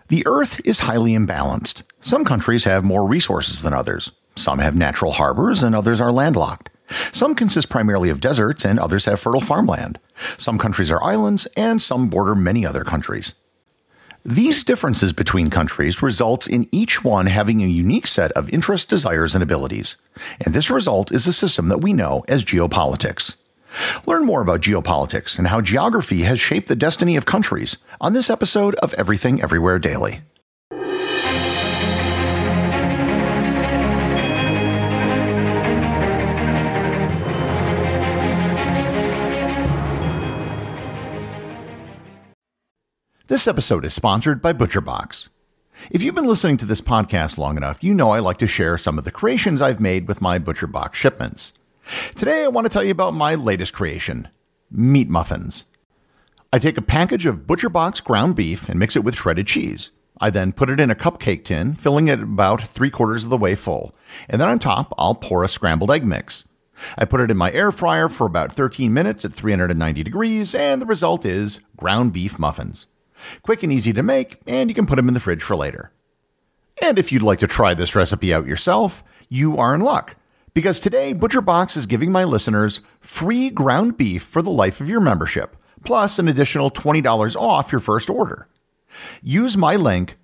The Earth is highly imbalanced. Some countries have more resources than others. Some have natural harbors and others are landlocked. Some consist primarily of deserts and others have fertile farmland. Some countries are islands and some border many other countries. These differences between countries results in each one having a unique set of interests, desires, and abilities. And this result is a system that we know as geopolitics. Learn more about geopolitics and how geography has shaped the destiny of countries on this episode of Everything Everywhere Daily. This episode is sponsored by ButcherBox. If you've been listening to this podcast long enough, you know I like to share some of the creations I've made with my ButcherBox shipments. Today, I want to tell you about my latest creation, meat muffins. I take a package of ButcherBox ground beef and mix it with shredded cheese. I then put it in a cupcake tin, filling it about 3/4 of the way full. And then on top, I'll pour a scrambled egg mix. I put it in my air fryer for about 13 minutes at 390 degrees, and the result is ground beef muffins. Quick and easy to make, and you can put them in the fridge for later. And if you'd like to try this recipe out yourself, you are in luck. Because today, ButcherBox is giving my listeners free ground beef for the life of your membership, plus an additional $20 off your first order. Use my link,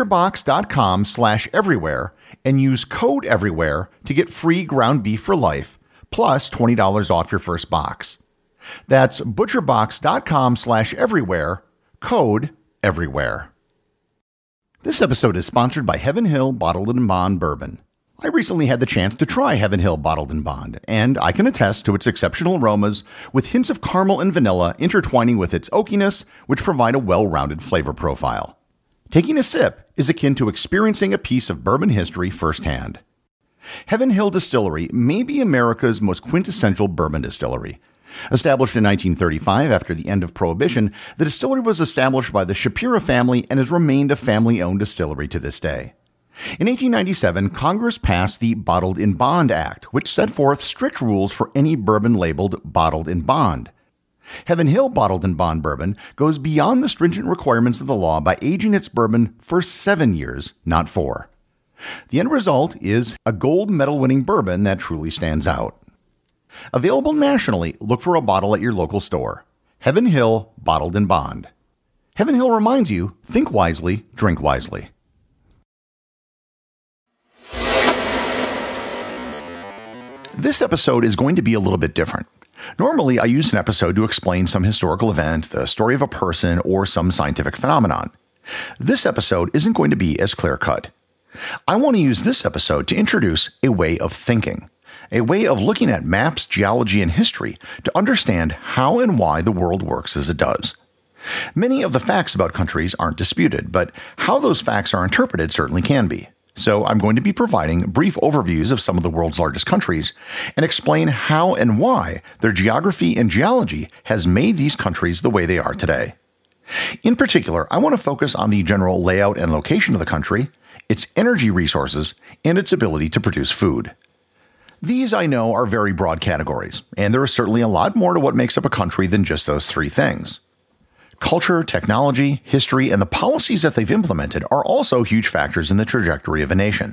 butcherbox.com/everywhere, and use code everywhere to get free ground beef for life, plus $20 off your first box. That's butcherbox.com/everywhere, code everywhere. This episode is sponsored by Heaven Hill Bottled and Bond Bourbon. I recently had the chance to try Heaven Hill Bottled and Bond, and I can attest to its exceptional aromas with hints of caramel and vanilla intertwining with its oakiness, which provide a well-rounded flavor profile. Taking a sip is akin to experiencing a piece of bourbon history firsthand. Heaven Hill Distillery may be America's most quintessential bourbon distillery. Established in 1935 after the end of Prohibition, the distillery was established by the Shapira family and has remained a family-owned distillery to this day. In 1897, Congress passed the Bottled in Bond Act, which set forth strict rules for any bourbon labeled bottled in bond. Heaven Hill Bottled in Bond Bourbon goes beyond the stringent requirements of the law by aging its bourbon for 7 years, not 4. The end result is a gold medal-winning bourbon that truly stands out. Available nationally, look for a bottle at your local store. Heaven Hill Bottled in Bond. Heaven Hill reminds you, think wisely, drink wisely. This episode is going to be a little bit different. Normally, I use an episode to explain some historical event, the story of a person, or some scientific phenomenon. This episode isn't going to be as clear-cut. I want to use this episode to introduce a way of thinking, a way of looking at maps, geology, and history to understand how and why the world works as it does. Many of the facts about countries aren't disputed, but how those facts are interpreted certainly can be. So I'm going to be providing brief overviews of some of the world's largest countries and explain how and why their geography and geology has made these countries the way they are today. In particular, I want to focus on the general layout and location of the country, its energy resources, and its ability to produce food. These, I know, are very broad categories, and there is certainly a lot more to what makes up a country than just those three things. Culture, technology, history, and the policies that they've implemented are also huge factors in the trajectory of a nation.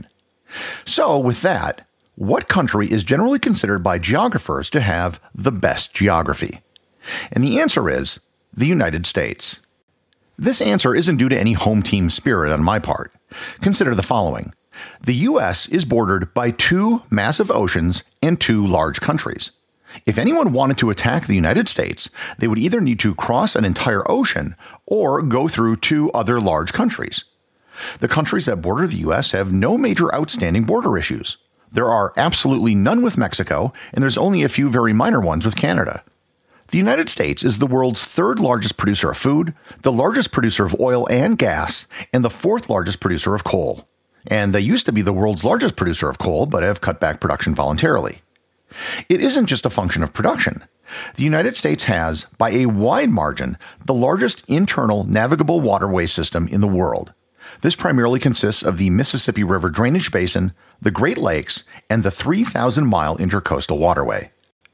So, with that, what country is generally considered by geographers to have the best geography? And the answer is the United States. This answer isn't due to any home team spirit on my part. Consider the following. The U.S. is bordered by 2 massive oceans and 2 large countries. If anyone wanted to attack the United States, they would either need to cross an entire ocean or go through 2 other large countries. The countries that border the U.S. have no major outstanding border issues. There are absolutely none with Mexico, and there's only a few very minor ones with Canada. The United States is the world's 3rd largest producer of food, the largest producer of oil and gas, and the 4th largest producer of coal. And they used to be the world's largest producer of coal, but have cut back production voluntarily. It isn't just a function of production. The United States has, by a wide margin, the largest internal navigable waterway system in the world. This primarily consists of the Mississippi River Drainage Basin, the Great Lakes, and the 3,000-mile intercoastal waterway.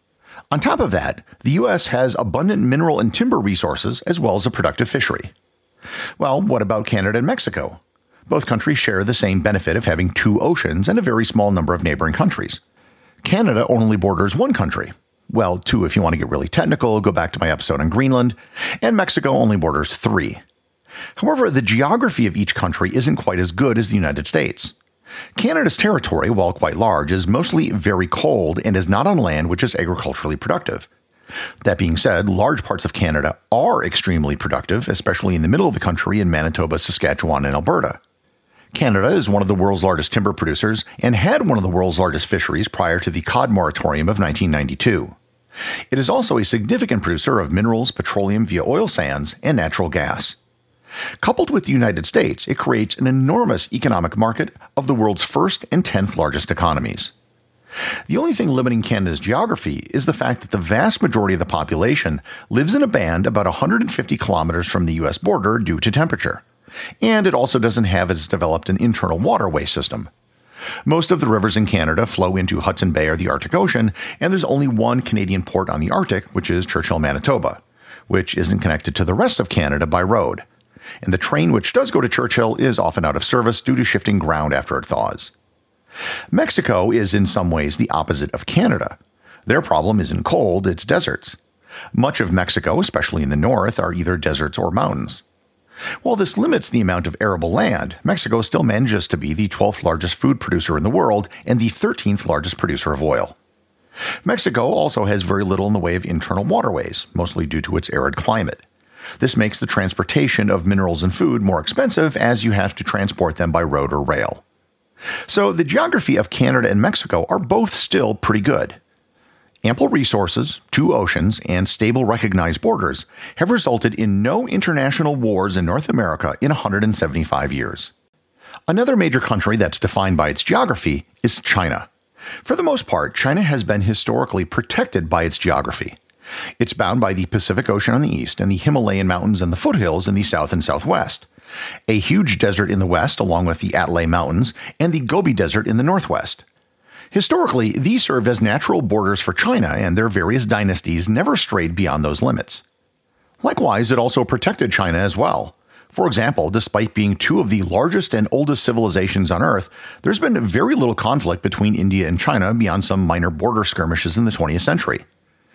On top of that, the U.S. has abundant mineral and timber resources as well as a productive fishery. Well, what about Canada and Mexico? Both countries share the same benefit of having two oceans and a very small number of neighboring countries. Canada only borders one country. Well, two if you want to get really technical, go back to my episode on Greenland. And Mexico only borders three. However, the geography of each country isn't quite as good as the United States. Canada's territory, while quite large, is mostly very cold and is not on land which is agriculturally productive. That being said, large parts of Canada are extremely productive, especially in the middle of the country in Manitoba, Saskatchewan, and Alberta. Canada is one of the world's largest timber producers and had one of the world's largest fisheries prior to the cod moratorium of 1992. It is also a significant producer of minerals, petroleum via oil sands, and natural gas. Coupled with the United States, it creates an enormous economic market of the world's first and 10th largest economies. The only thing limiting Canada's geography is the fact that the vast majority of the population lives in a band about 150 kilometers from the U.S. border due to temperature. And it also doesn't have as developed an internal waterway system. Most of the rivers in Canada flow into Hudson Bay or the Arctic Ocean, and there's only one Canadian port on the Arctic, which is Churchill, Manitoba, which isn't connected to the rest of Canada by road. And the train which does go to Churchill is often out of service due to shifting ground after it thaws. Mexico is in some ways the opposite of Canada. Their problem isn't cold, it's deserts. Much of Mexico, especially in the north, are either deserts or mountains. While this limits the amount of arable land, Mexico still manages to be the 12th largest food producer in the world and the 13th largest producer of oil. Mexico also has very little in the way of internal waterways, mostly due to its arid climate. This makes the transportation of minerals and food more expensive as you have to transport them by road or rail. So the geography of Canada and Mexico are both still pretty good. Ample resources, two oceans, and stable recognized borders have resulted in no international wars in North America in 175 years. Another major country that's defined by its geography is China. For the most part, China has been historically protected by its geography. It's bound by the Pacific Ocean on the east and the Himalayan mountains and the foothills in the south and southwest, a huge desert in the west along with the Atlay Mountains, and the Gobi Desert in the northwest. Historically, these served as natural borders for China, and their various dynasties never strayed beyond those limits. Likewise, it also protected China as well. For example, despite being two of the largest and oldest civilizations on Earth, there's been very little conflict between India and China beyond some minor border skirmishes in the 20th century.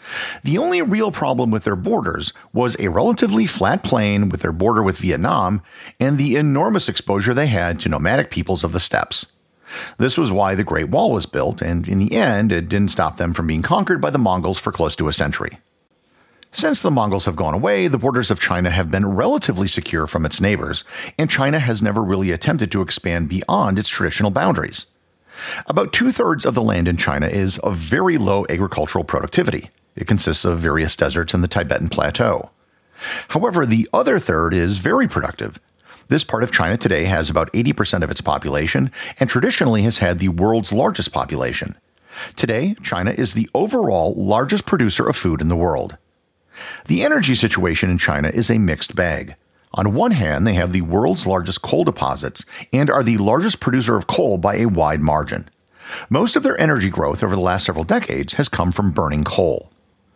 The only real problem with their borders was a relatively flat plain with their border with Vietnam and the enormous exposure they had to nomadic peoples of the steppes. This was why the Great Wall was built, and in the end, it didn't stop them from being conquered by the Mongols for close to a century. Since the Mongols have gone away, the borders of China have been relatively secure from its neighbors, and China has never really attempted to expand beyond its traditional boundaries. About 2/3 of the land in China is of very low agricultural productivity. It consists of various deserts in the Tibetan Plateau. However, the other third is very productive. This part of China today has about 80% of its population and traditionally has had the world's largest population. Today, China is the overall largest producer of food in the world. The energy situation in China is a mixed bag. On one hand, they have the world's largest coal deposits and are the largest producer of coal by a wide margin. Most of their energy growth over the last several decades has come from burning coal.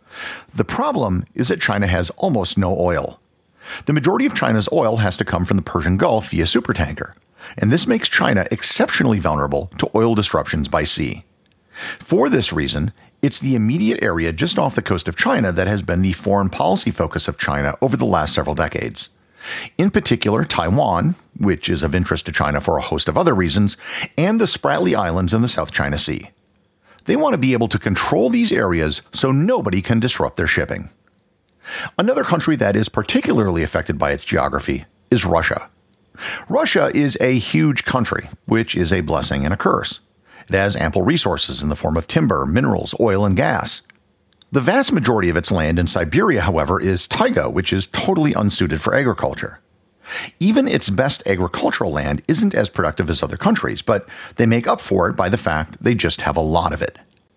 The problem is that China has almost no oil. The majority of China's oil has to come from the Persian Gulf via supertanker, and this makes China exceptionally vulnerable to oil disruptions by sea. For this reason, it's the immediate area just off the coast of China that has been the foreign policy focus of China over the last several decades. In particular, Taiwan, which is of interest to China for a host of other reasons, and the Spratly Islands in the South China Sea. They want to be able to control these areas so nobody can disrupt their shipping. Another country that is particularly affected by its geography is Russia. Russia is a huge country, which is a blessing and a curse. It has ample resources in the form of timber, minerals, oil, and gas. The vast majority of its land in Siberia, however, is taiga, which is totally unsuited for agriculture. Even its best agricultural land isn't as productive as other countries, but they make up for it by the fact they just have a lot of it.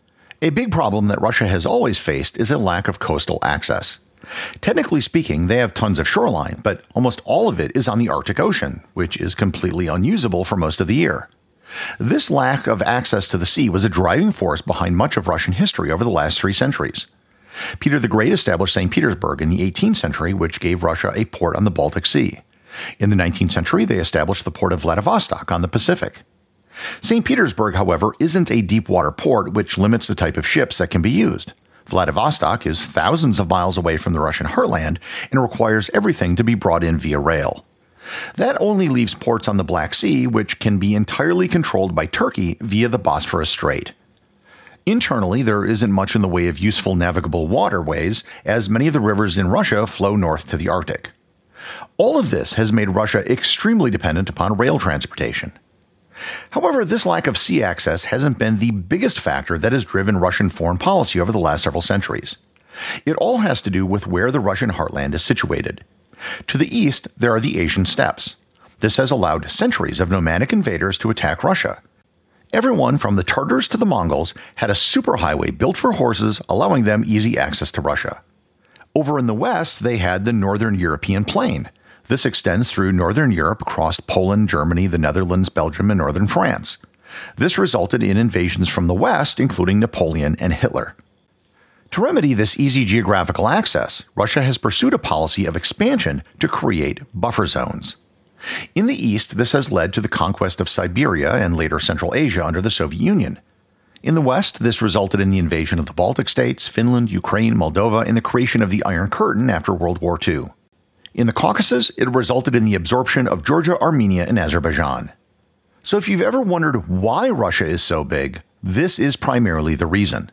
A big problem that Russia has always faced is a lack of coastal access. Technically speaking, they have tons of shoreline, but almost all of it is on the Arctic Ocean, which is completely unusable for most of the year. This lack of access to the sea was a driving force behind much of Russian history over the last 3 centuries. Peter the Great established St. Petersburg in the 18th century, which gave Russia a port on the Baltic Sea. In the 19th century, they established the port of Vladivostok on the Pacific. St. Petersburg, however, isn't a deep-water port, which limits the type of ships that can be used. Vladivostok is thousands of miles away from the Russian heartland and requires everything to be brought in via rail. That only leaves ports on the Black Sea, which can be entirely controlled by Turkey via the Bosphorus Strait. Internally, there isn't much in the way of useful navigable waterways, as many of the rivers in Russia flow north to the Arctic. All of this has made Russia extremely dependent upon rail transportation. However, this lack of sea access hasn't been the biggest factor that has driven Russian foreign policy over the last several centuries. It all has to do with where the Russian heartland is situated. To the east, there are the Asian steppes. This has allowed centuries of nomadic invaders to attack Russia. Everyone from the Tartars to the Mongols had a superhighway built for horses, allowing them easy access to Russia. Over in the west, they had the Northern European Plain. This extends through Northern Europe across Poland, Germany, the Netherlands, Belgium, and northern France. This resulted in invasions from the west, including Napoleon and Hitler. To remedy this easy geographical access, Russia has pursued a policy of expansion to create buffer zones. In the east, this has led to the conquest of Siberia and later Central Asia under the Soviet Union. In the west, this resulted in the invasion of the Baltic states, Finland, Ukraine, Moldova, and the creation of the Iron Curtain after World War II. In the Caucasus, it resulted in the absorption of Georgia, Armenia, and Azerbaijan. So if you've ever wondered why Russia is so big, this is primarily the reason.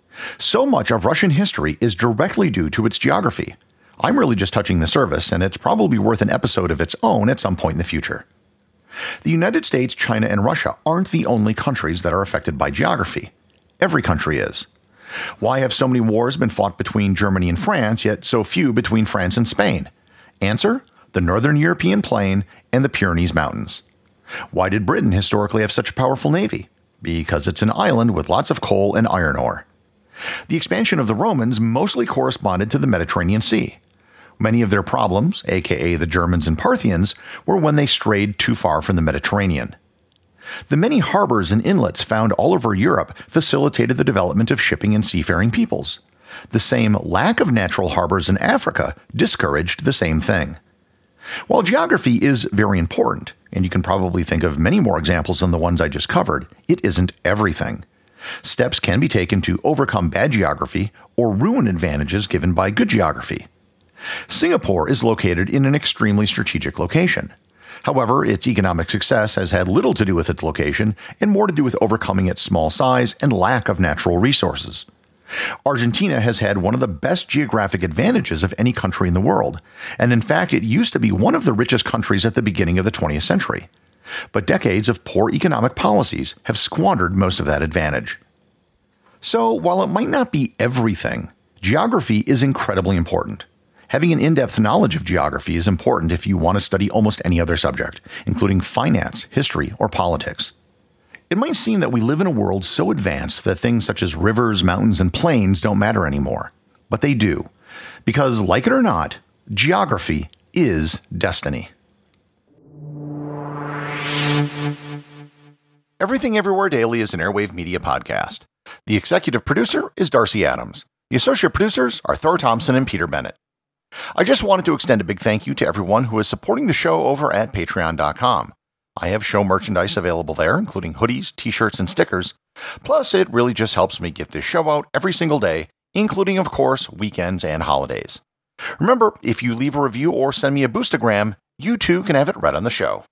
So much of Russian history is directly due to its geography. I'm really just touching the surface, and it's probably worth an episode of its own at some point in the future. The United States, China, and Russia aren't the only countries that are affected by geography. Every country is. Why have so many wars been fought between Germany and France, yet so few between France and Spain? Answer: the Northern European Plain and the Pyrenees Mountains. Why did Britain historically have such a powerful navy? Because it's an island with lots of coal and iron ore. The expansion of the Romans mostly corresponded to the Mediterranean Sea. Many of their problems, aka the Germans and Parthians, were when they strayed too far from the Mediterranean. The many harbors and inlets found all over Europe facilitated the development of shipping and seafaring peoples. The same lack of natural harbors in Africa discouraged the same thing. While geography is very important, and you can probably think of many more examples than the ones I just covered, it isn't everything. Steps can be taken to overcome bad geography or ruin advantages given by good geography. Singapore is located in an extremely strategic location. However, its economic success has had little to do with its location and more to do with overcoming its small size and lack of natural resources. Argentina has had one of the best geographic advantages of any country in the world, and in fact it used to be one of the richest countries at the beginning of the 20th century. But decades of poor economic policies have squandered most of that advantage. So, while it might not be everything, geography is incredibly important. Having an in-depth knowledge of geography is important if you want to study almost any other subject, including finance, history, or politics. It might seem that we live in a world so advanced that things such as rivers, mountains, and plains don't matter anymore. But they do. Because, like it or not, geography is destiny. Everything Everywhere Daily is an Airwave Media podcast. The executive producer is Darcy Adams. The associate producers are Thor Thompson and Peter Bennett. I just wanted to extend a big thank you to everyone who is supporting the show over at patreon.com. I have show merchandise available there, including hoodies, t-shirts, and stickers. Plus, it really just helps me get this show out every single day, including, of course, weekends and holidays. Remember, if you leave a review or send me a boostagram, you too can have it read on the show.